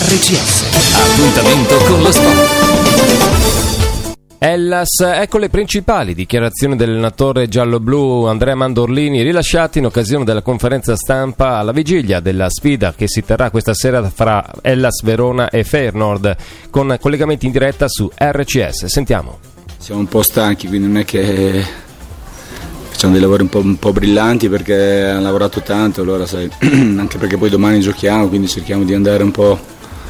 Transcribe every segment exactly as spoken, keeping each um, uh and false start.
R C S. Appuntamento con lo sport. Hellas, ecco le principali dichiarazioni dell'allenatore giallo-blu Andrea Mandorlini rilasciate in occasione della conferenza stampa alla vigilia della sfida che si terrà questa sera fra Hellas Verona e Feyenoord, con collegamenti in diretta su R C S. Sentiamo. Siamo un po' stanchi, quindi non è che facciamo dei lavori un po', un po' brillanti, perché hanno lavorato tanto, allora sai, anche perché poi domani giochiamo, quindi cerchiamo di andare un po'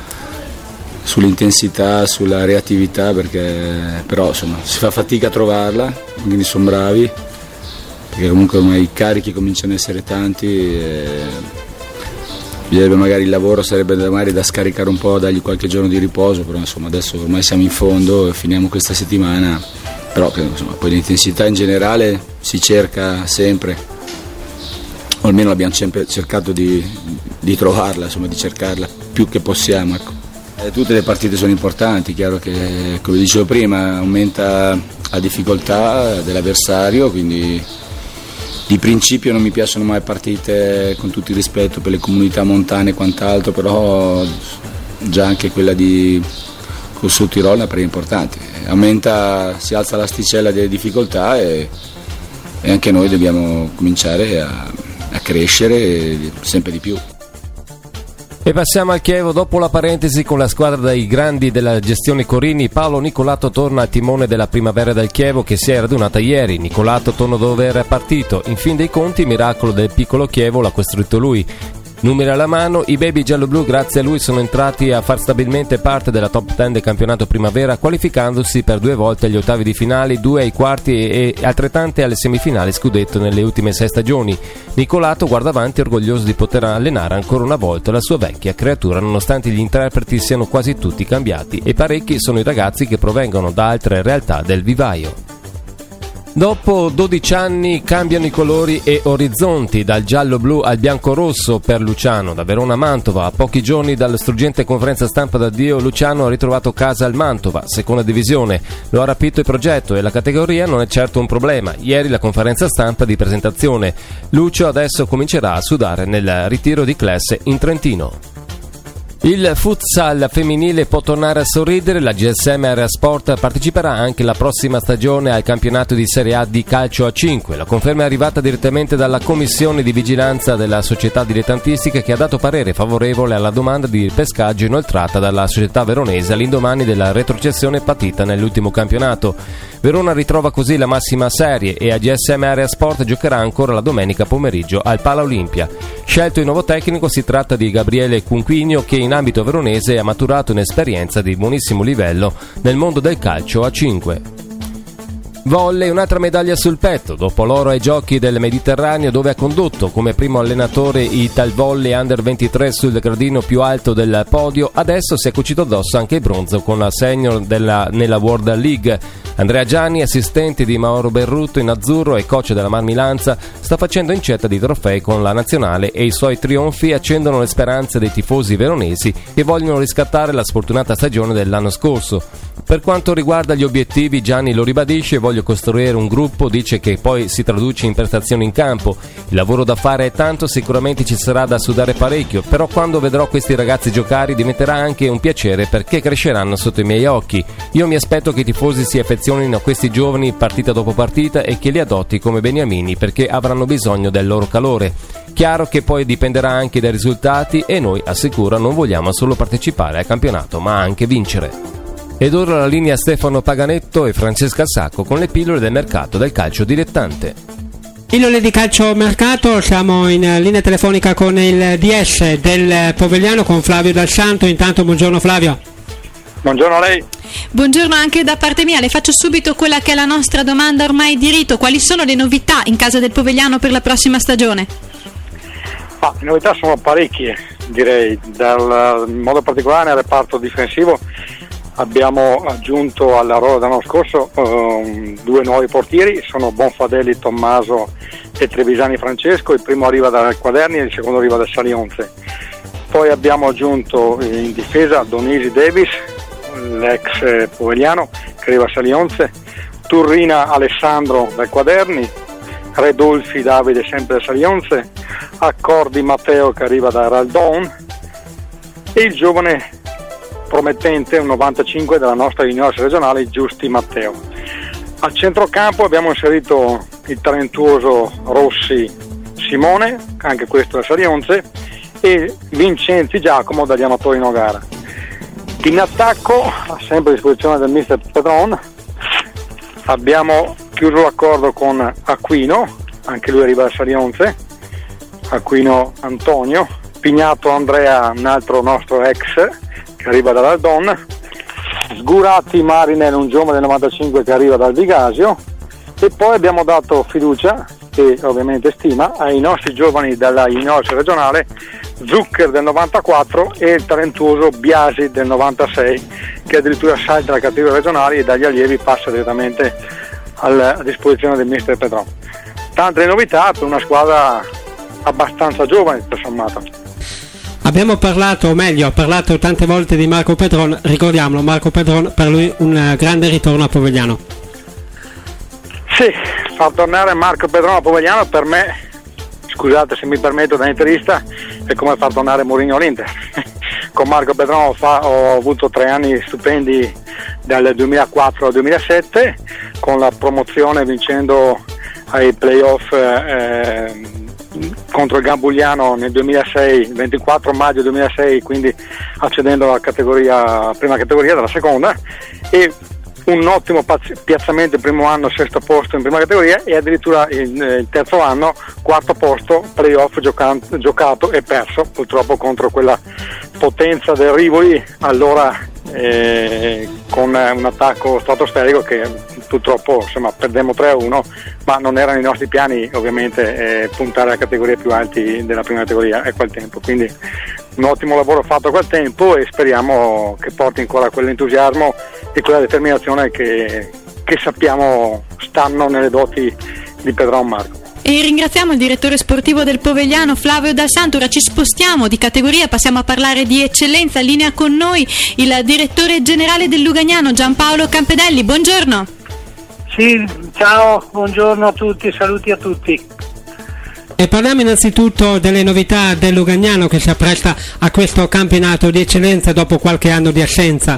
sull'intensità, sulla reattività, perché però insomma si fa fatica a trovarla, quindi sono bravi, perché comunque ormai i carichi cominciano ad essere tanti e bisognerebbe magari il lavoro sarebbe magari da scaricare un po', dargli qualche giorno di riposo, però insomma adesso ormai siamo in fondo e finiamo questa settimana, però insomma poi l'intensità in generale si cerca sempre, o almeno abbiamo sempre cercato di, di trovarla, insomma di cercarla più che possiamo, ecco. Tutte le partite sono importanti, chiaro che, come dicevo prima, aumenta la difficoltà dell'avversario, quindi di principio non mi piacciono mai partite, con tutto il rispetto per le comunità montane e quant'altro, però già anche quella di col Sud Tirol è una partita importante, aumenta, si alza l'asticella delle difficoltà e, e anche noi dobbiamo cominciare a, a crescere sempre di più. E passiamo al Chievo. Dopo la parentesi con la squadra dei grandi della gestione Corini, Paolo Nicolato torna al timone della primavera del Chievo, che si è radunata ieri. Nicolato torna dove era partito. In fin dei conti il miracolo del piccolo Chievo l'ha costruito lui. Numeri alla mano, i baby gialloblu grazie a lui sono entrati a far stabilmente parte della top dieci del campionato primavera, qualificandosi per due volte agli ottavi di finale, due ai quarti e altrettante alle semifinali scudetto nelle ultime sei stagioni. Nicolato guarda avanti orgoglioso di poter allenare ancora una volta la sua vecchia creatura, nonostante gli interpreti siano quasi tutti cambiati e parecchi sono i ragazzi che provengono da altre realtà del vivaio. Dopo dodici anni cambiano i colori e orizzonti, dal giallo-blu al bianco-rosso per Luciano. Da Verona a Mantova, a pochi giorni dalla struggente conferenza stampa d'addio, Luciano ha ritrovato casa al Mantova, seconda divisione. Lo ha rapito il progetto e la categoria non è certo un problema. Ieri la conferenza stampa di presentazione. Lucio adesso comincerà a sudare nel ritiro di classe in Trentino. Il futsal femminile può tornare a sorridere, la G S M Area Sport parteciperà anche la prossima stagione al campionato di Serie A di calcio a cinque. La conferma è arrivata direttamente dalla commissione di vigilanza della società dilettantistica, che ha dato parere favorevole alla domanda di pescaggio inoltrata dalla società veronese all'indomani della retrocessione patita nell'ultimo campionato. Verona ritrova così la massima serie e a G S M Area Sport giocherà ancora la domenica pomeriggio al Pala Olimpia. Scelto il nuovo tecnico, si tratta di Gabriele Cunquigno, che in ambito veronese ha maturato un'esperienza di buonissimo livello nel mondo del calcio a cinque. Volley, un'altra medaglia sul petto, dopo l'oro ai giochi del Mediterraneo, dove ha condotto come primo allenatore i Tal Volley Under ventitré sul gradino più alto del podio. Adesso si è cucito addosso anche il bronzo con la senior della, nella World League. Andrea Gianni, assistente di Mauro Berrutto in azzurro e coach della Marmilanza, sta facendo incetta di trofei con la nazionale e i suoi trionfi accendono le speranze dei tifosi veronesi che vogliono riscattare la sfortunata stagione dell'anno scorso. Per quanto riguarda gli obiettivi, Gianni lo ribadisce: voglio costruire un gruppo, dice, che poi si traduce in prestazioni in campo. Il lavoro da fare è tanto, sicuramente ci sarà da sudare parecchio, però quando vedrò questi ragazzi giocare diventerà anche un piacere, perché cresceranno sotto i miei occhi. Io mi aspetto che i tifosi si affezionino a questi giovani partita dopo partita e che li adotti come beniamini, perché avranno bisogno del loro calore. Chiaro che poi dipenderà anche dai risultati e noi, assicura, non vogliamo solo partecipare al campionato ma anche vincere. Ed ora la linea Stefano Paganetto e Francesca Sacco con le pillole del mercato del calcio dilettante. Pillole di calcio mercato, siamo in linea telefonica con il D S del Povegliano, con Flavio Dal Santo. Intanto buongiorno Flavio. Buongiorno a lei. Buongiorno anche da parte mia, le faccio subito quella che è la nostra domanda ormai di rito: quali sono le novità in casa del Povegliano per la prossima stagione? Ah, le novità sono parecchie, direi, dal, in modo particolare nel reparto difensivo. Abbiamo aggiunto alla rosa dell'anno scorso um, due nuovi portieri, sono Bonfadelli Tommaso e Trevisani Francesco. Il primo arriva dal Quaderni e il secondo arriva da Salionze. Poi abbiamo aggiunto in difesa Donisi Davis, l'ex Povegliano, che arriva a Salionze, Turrina Alessandro dal Quaderni, Redolfi Davide sempre da Salionze, Accordi Matteo che arriva da Raldon, e il giovane promettente, un novantacinque della nostra juniores regionale Giusti Matteo. Al centrocampo abbiamo inserito il talentuoso Rossi Simone, anche questo da Sarionze, e Vincenzi Giacomo dagli amatori Nogara. In attacco, sempre a disposizione del mister Pedron, abbiamo chiuso l'accordo con Aquino, anche lui arriva da Sarionze, Aquino Antonio, Pignato Andrea, un altro nostro ex che arriva dall'Aldon, Sgurati Marinel, un giovane del novantacinque che arriva dal Vigasio, e poi abbiamo dato fiducia e ovviamente stima ai nostri giovani della juniores regionale, Zucker del novantaquattro e il talentuoso Biasi del novantasei, che addirittura salta dalla categoria regionale e dagli allievi passa direttamente al, a disposizione del mister Pedron. Tante novità per una squadra abbastanza giovane, tutto sommato. Abbiamo parlato, o meglio, ha parlato tante volte di Marco Pedron, ricordiamolo, Marco Pedron, per lui un grande ritorno a Povegliano. Sì, far tornare Marco Pedron a Povegliano per me, scusate se mi permetto da interista, è come far tornare Mourinho all'Inter. Con Marco Pedron ho, fa, ho avuto tre anni stupendi dal duemilaquattro al duemilasette, con la promozione vincendo ai playoff eh, contro il Gambugliano nel duemilasei, ventiquattro maggio duemilasei, quindi accedendo alla categoria, prima categoria dalla seconda, e un ottimo piazzamento il primo anno, sesto posto in prima categoria, e addirittura il, il terzo anno quarto posto, playoff giocato, giocato e perso purtroppo contro quella potenza del Rivoli, allora eh, con un attacco stratosferico che purtroppo insomma perdemmo tre a uno, ma non erano i nostri piani ovviamente eh, puntare alle categorie più alti della prima categoria a quel tempo, quindi un ottimo lavoro fatto a quel tempo e speriamo che porti ancora quell'entusiasmo e quella determinazione che, che sappiamo stanno nelle doti di Pedron Marco. E ringraziamo il direttore sportivo del Povegliano Flavio Dal Santo. Ora ci spostiamo di categoria, passiamo a parlare di eccellenza. In linea con noi il direttore generale del Lugagnano Giampaolo Campedelli, buongiorno. Sì, ciao, buongiorno a tutti, saluti a tutti. E parliamo innanzitutto delle novità del Lugagnano che si appresta a questo campionato di eccellenza dopo qualche anno di assenza.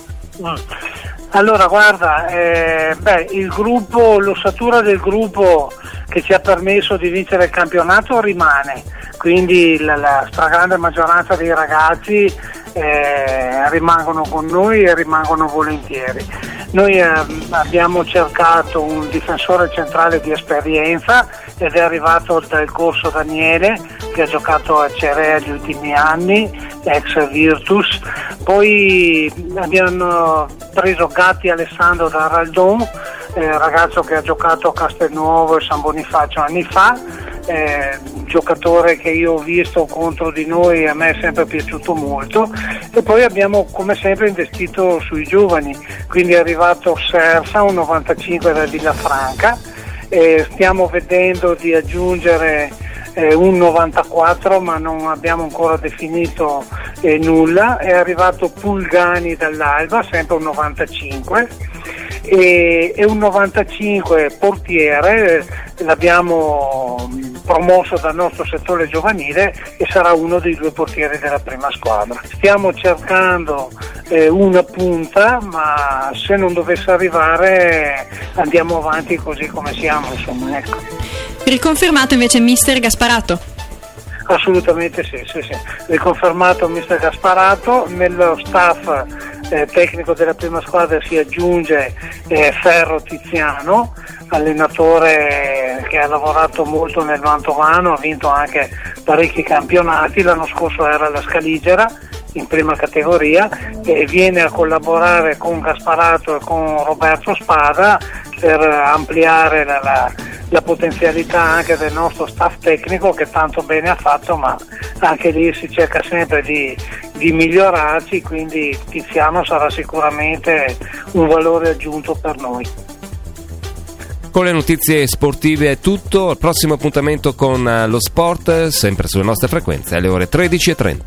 Allora guarda, eh, beh, il gruppo, l'ossatura del gruppo che ci ha permesso di vincere il campionato rimane, quindi la, la stragrande maggioranza dei ragazzi eh, rimangono con noi e rimangono volentieri. Noi eh, abbiamo cercato un difensore centrale di esperienza ed è arrivato dal corso Daniele, che ha giocato a Cerea gli ultimi anni, ex Virtus. Poi abbiamo preso Gatti Alessandro da Raldon, eh, ragazzo che ha giocato a Castelnuovo e San Bonifacio anni fa, eh, giocatore che io ho visto contro di noi, a me è sempre piaciuto molto. E poi abbiamo come sempre investito sui giovani, quindi è arrivato Sersa, un novantacinque da Villafranca, e stiamo vedendo di aggiungere eh, un novantaquattro, ma non abbiamo ancora definito eh, nulla. È arrivato Pulgani dall'Alba, sempre un novantacinque, e, e un novantacinque portiere, eh, l'abbiamo promosso dal nostro settore giovanile e sarà uno dei due portieri della prima squadra. Stiamo cercando eh, una punta, ma se non dovesse arrivare andiamo avanti così come siamo, insomma, ecco. Riconfermato invece mister Gasparato. Assolutamente sì, sì, sì. Riconfermato mister Gasparato. Nello staff eh, tecnico della prima squadra si aggiunge eh, Ferro Tiziano, allenatore che ha lavorato molto nel Mantovano, ha vinto anche parecchi campionati, l'anno scorso era alla Scaligera in prima categoria, e viene a collaborare con Gasparato e con Roberto Spada per ampliare la, la, la potenzialità anche del nostro staff tecnico, che tanto bene ha fatto, ma anche lì si cerca sempre di, di migliorarci, quindi Tiziano sarà sicuramente un valore aggiunto per noi. Con le notizie sportive è tutto, al prossimo appuntamento con lo sport, sempre sulle nostre frequenze alle ore tredici e trenta.